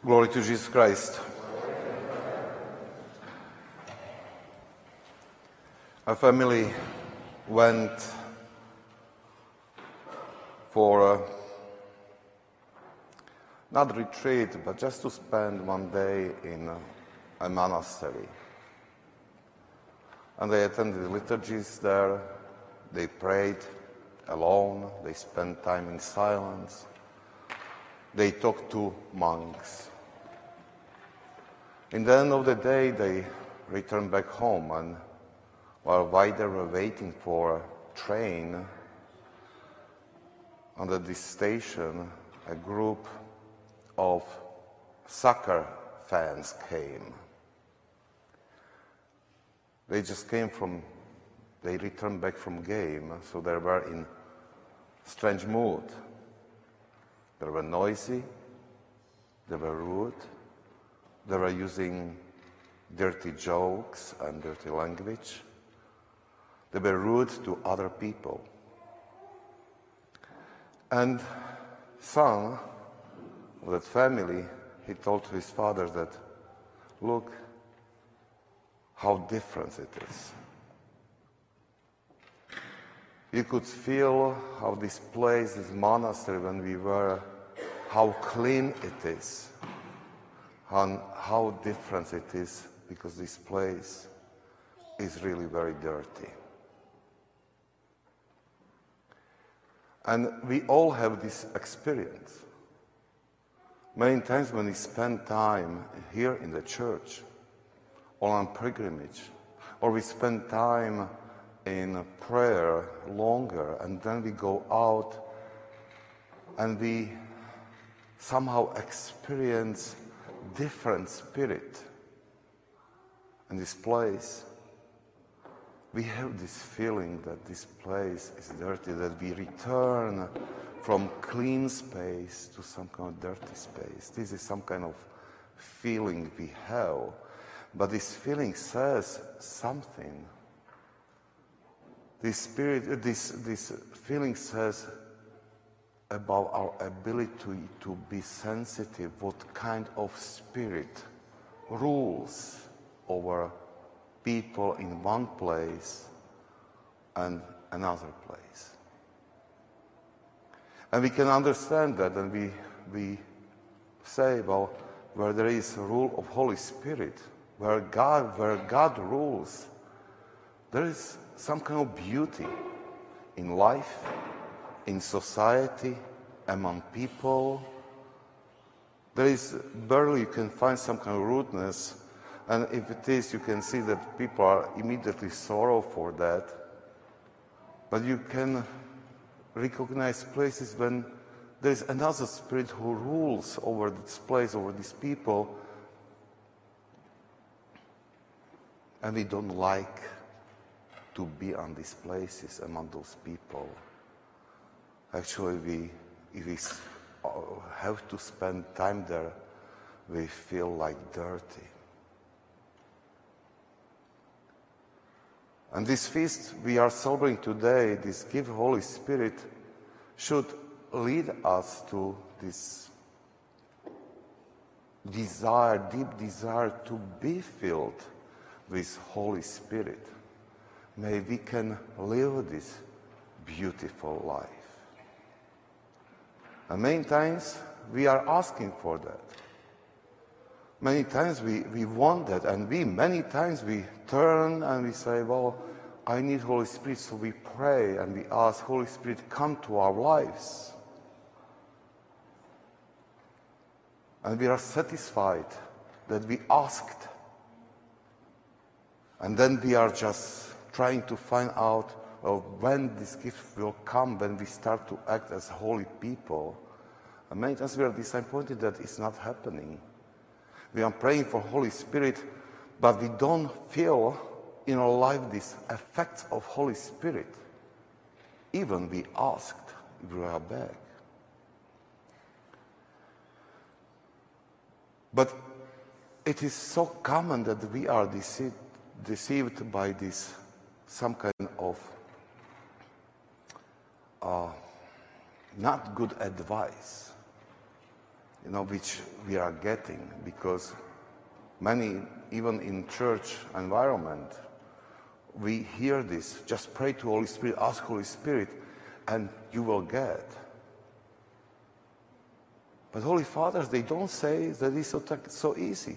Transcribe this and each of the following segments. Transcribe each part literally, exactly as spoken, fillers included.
Glory to Jesus Christ. Our family went for uh, not retreat, but just to spend one day in uh, a monastery. And they attended liturgies there, they prayed alone, they spent time in silence, they talked to monks. In the end of the day, they returned back home, and while they were waiting for a train, under this station, a group of soccer fans came. They just came from, they returned back from game, so they were in strange mood. They were noisy, they were rude, they were using dirty jokes and dirty language. They were rude to other people. And son of that family, he told his father that, look how different it is. You could feel how this place, this monastery, when we were, how clean it is, and how different it is, because this place is really very dirty. And we all have this experience. Many times when we spend time here in the church, or on pilgrimage, or we spend time in prayer longer, and then we go out and we somehow experience different spirit in this place. We have this feeling that this place is dirty, that we return from clean space to some kind of dirty space. This is some kind of feeling we have, but this feeling says something. This spirit, this, this feeling says about our ability to, to be sensitive, what kind of spirit rules over people in one place and another place. And we can understand that, and we, we say, well, where there is a rule of Holy Spirit, where God, where God rules, there is some kind of beauty in life, in society, among people. There is barely you can find some kind of rudeness, and if it is, you can see that people are immediately sorrow for that. But you can recognize places when there is another spirit who rules over this place, over these people, and we don't like to be on these places among those people. Actually, we, if we have to spend time there, we feel like dirty. And this feast we are celebrating today, this gift of Holy Spirit, should lead us to this desire, deep desire to be filled with Holy Spirit. May we can live this beautiful life. And many times we are asking for that. Many times we, we want that, and we many times we turn and we say, well, I need Holy Spirit, so we pray and we ask Holy Spirit, come to our lives. And we are satisfied that we asked. And then we are just trying to find out well, when this gift will come, when we start to act as holy people. And many times we are disappointed that it's not happening. We are praying for Holy Spirit, but we don't feel in our life these effects of Holy Spirit. Even we asked if we are back. But it is so common that we are deceived, deceived by this some kind of uh, not good advice. you know, which we are getting, because many, even in church environment, we hear this, just pray to Holy Spirit, ask Holy Spirit, and you will get. But Holy Fathers, they don't say that it's so, so easy.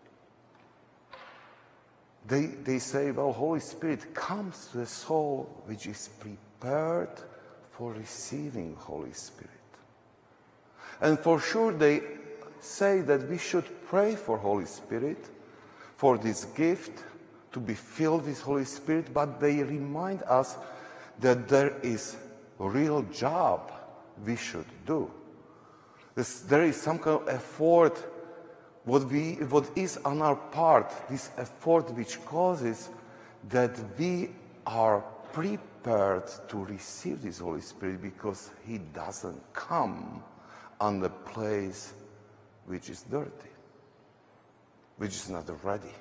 They, they say, well, Holy Spirit comes to the soul which is prepared for receiving Holy Spirit. And for sure they say that we should pray for Holy Spirit, for this gift, to be filled with Holy Spirit, but they remind us that there is a real job we should do. This, there is some kind of effort, what, we, what is on our part, this effort which causes that we are prepared to receive this Holy Spirit, because He doesn't come on the place which is dirty, which is not ready.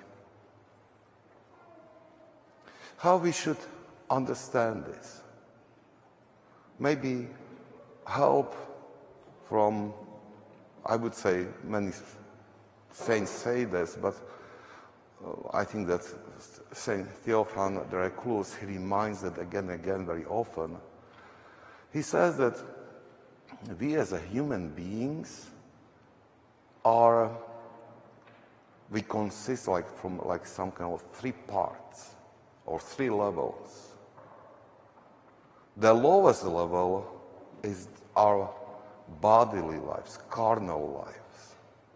How we should understand this? Maybe help from, I would say, many saints say this, but I think that Saint Theophan the Recluse, he reminds that again and again very often. He says that we as a human beings are, we consist like from like some kind of three parts or three levels. The lowest level is our bodily lives, carnal lives.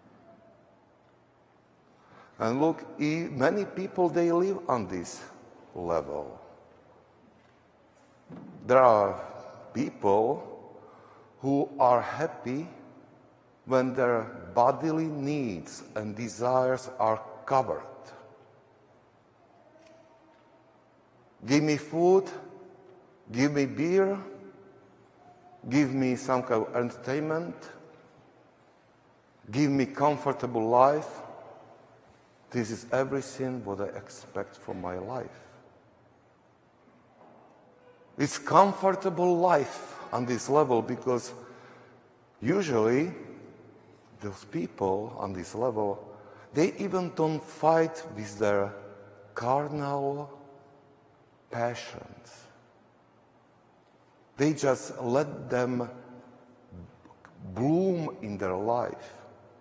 And look, many people, they live on this level. There are people who are happy when their bodily needs and desires are covered. Give me food, give me beer, give me some kind of entertainment, give me comfortable life. This is everything what I expect from my life. It's comfortable life on this level, because usually those people on this level, they even don't fight with their carnal passions. They just let them bloom in their life.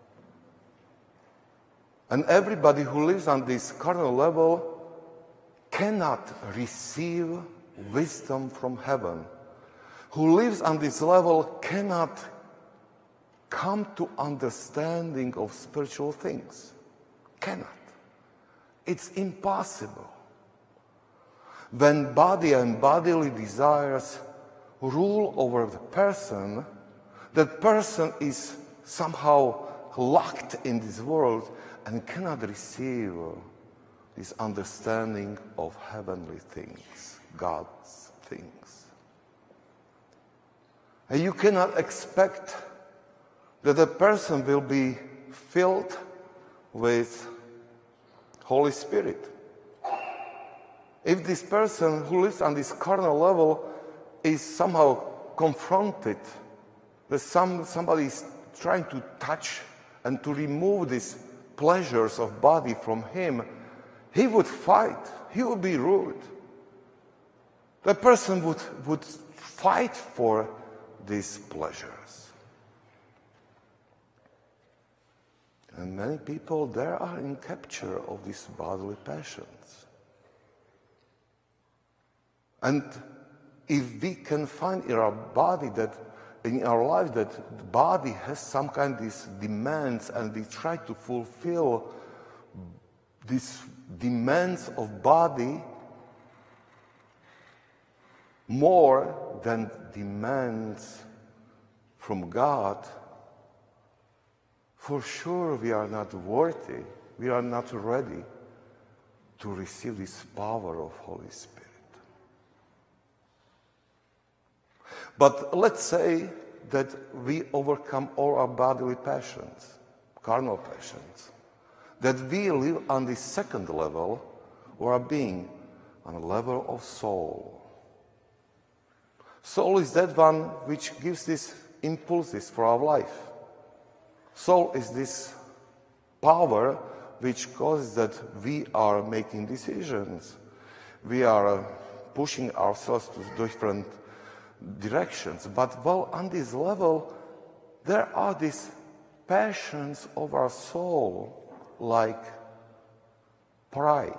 And everybody who lives on this carnal level cannot receive wisdom from heaven. Who lives on this level cannot come to understanding of spiritual things. Cannot. It's impossible. When body and bodily desires rule over the person, that person is somehow locked in this world and cannot receive this understanding of heavenly things, God's things. And you cannot expect that a person will be filled with Holy Spirit if this person who lives on this carnal level is somehow confronted that some, somebody is trying to touch and to remove these pleasures of body from him. He would fight. He would be rude. The person would, would fight for these pleasures. And many people there are in capture of these bodily passions. And if we can find in our body that, in our life, that the body has some kind of these demands, and we try to fulfill these demands of body more than demands from God, for sure we are not worthy, we are not ready to receive this power of Holy Spirit. But let's say that we overcome all our bodily passions, carnal passions, that we live on the second level of our being, on a level of soul. Soul is that one which gives these impulses for our life. Soul is this power which causes that we are making decisions. We are uh, pushing ourselves to different directions. But well, on this level, there are these passions of our soul, like pride,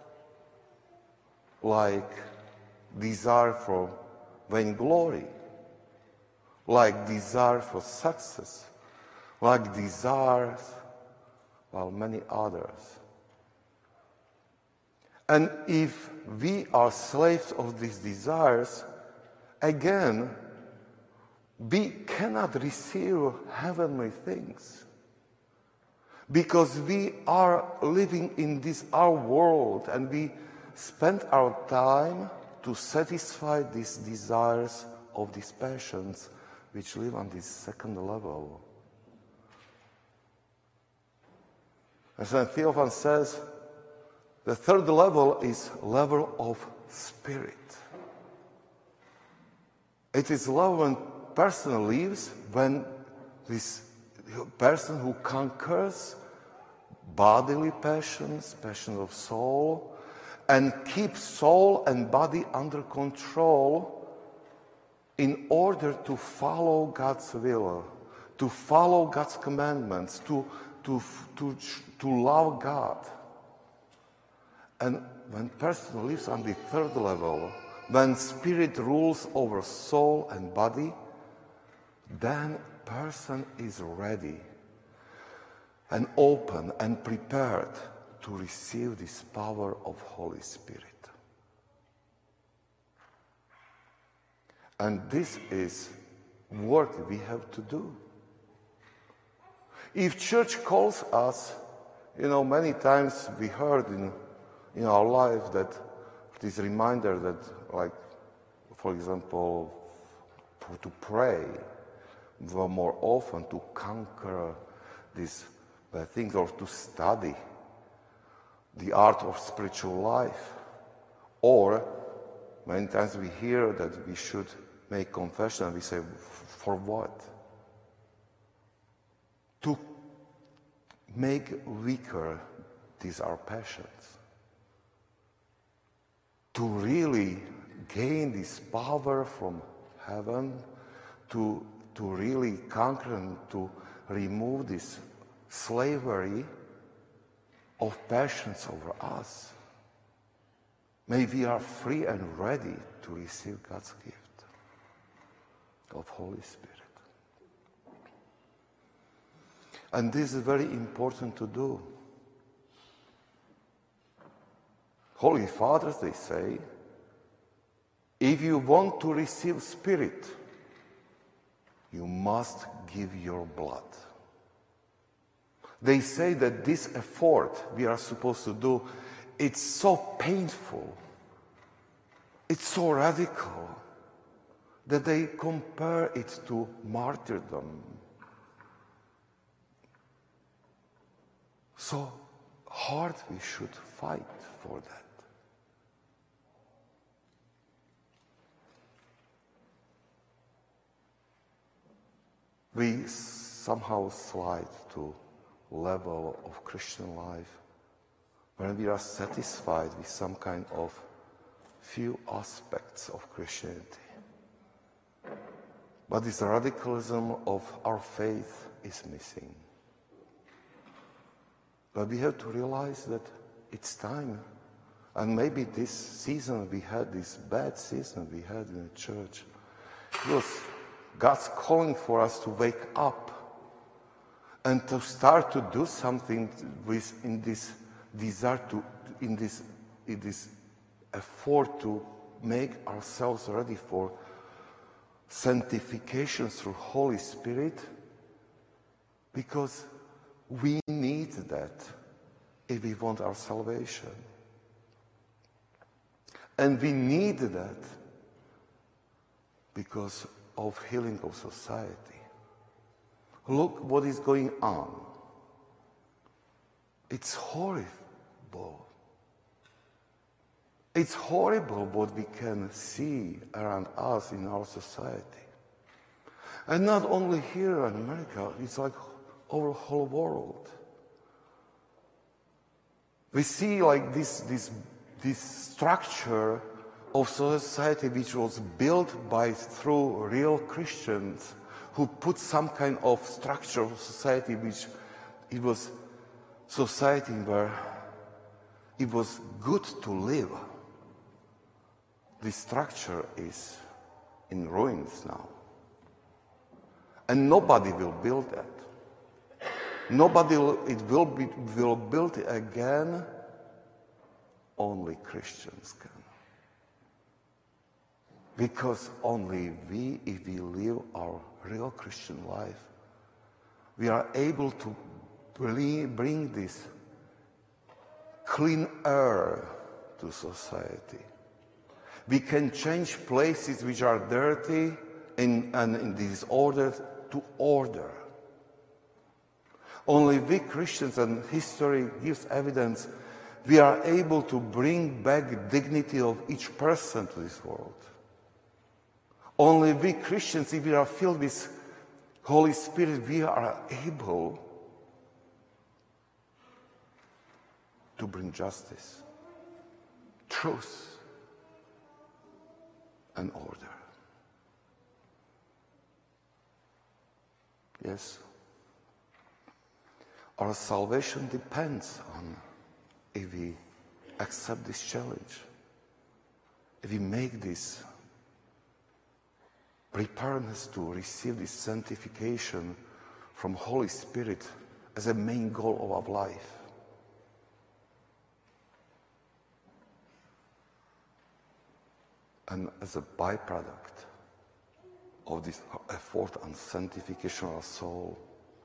like desire for vainglory, like desire for success, like desires, well, many others. And if we are slaves of these desires, again, we cannot receive heavenly things. Because we are living in this our world and we spend our time to satisfy these desires of these passions which live on this second level. As Saint Theophan says, the third level is level of spirit. It is love when person lives, when this person who conquers bodily passions, passions of soul, and keeps soul and body under control in order to follow God's will, to follow God's commandments, to, to, to, to love God. And when person lives on the third level, when spirit rules over soul and body, then person is ready and open and prepared to receive this power of Holy Spirit. And this is work we have to do. If church calls us, you know, many times we heard in, in our life that this reminder that, like, for example, for, to pray more often, to conquer these bad things, or to study the art of spiritual life. Or many times we hear that we should make confession, and we say, for what? To make weaker these our passions. To really gain this power from heaven, to, to really conquer and to remove this slavery of passions over us. May we are free and ready to receive God's gift of Holy Spirit. And this is very important to do. Holy Fathers, they say, if you want to receive Spirit, you must give your blood. They say that this effort we are supposed to do, it's so painful, it's so radical, that they compare it to martyrdom. So hard we should fight for that. We somehow slide to level of Christian life when we are satisfied with some kind of few aspects of Christianity. But this radicalism of our faith is missing. But we have to realize that it's time. And maybe this season we had, this bad season we had in the church, it was God's calling for us to wake up and to start to do something with in this desire to, in this, in this effort to make ourselves ready for sanctification through Holy Spirit, because we need that if we want our salvation. And we need that because of healing of society. Look what is going on. It's horrible. It's horrible what we can see around us in our society. And not only here in America, it's like over the whole world. We see like this, this, this structure of society which was built by through real Christians who put some kind of structure of society which it was society where it was good to live. This structure is in ruins now. And nobody will build that. Nobody will, it will be will build it again. Only Christians can. Because only we, if we live our real Christian life, we are able to bring this clean air to society. We can change places which are dirty in, and in disorder to order. Only we Christians, and history gives evidence, we are able to bring back dignity of each person to this world. Only we Christians, if we are filled with Holy Spirit, we are able to bring justice, truth, and order. Yes, our salvation depends on if we accept this challenge, if we make this preparedness to receive this sanctification from Holy Spirit as a main goal of our life. And as a byproduct of this effort and sanctification of our soul,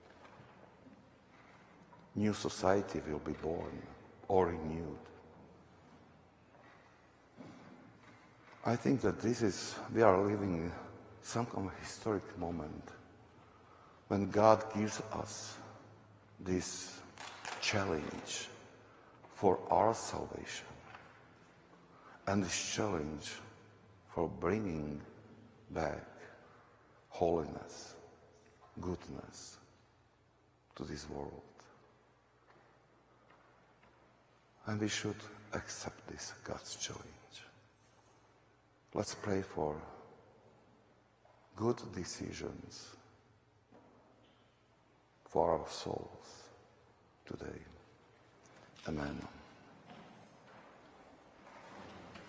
new society will be born or renewed. I think that this is, we are living some kind of historic moment when God gives us this challenge for our salvation and this challenge for bringing back holiness, goodness to this world. And we should accept this God's challenge. Let's pray for good decisions for our souls today. Amen.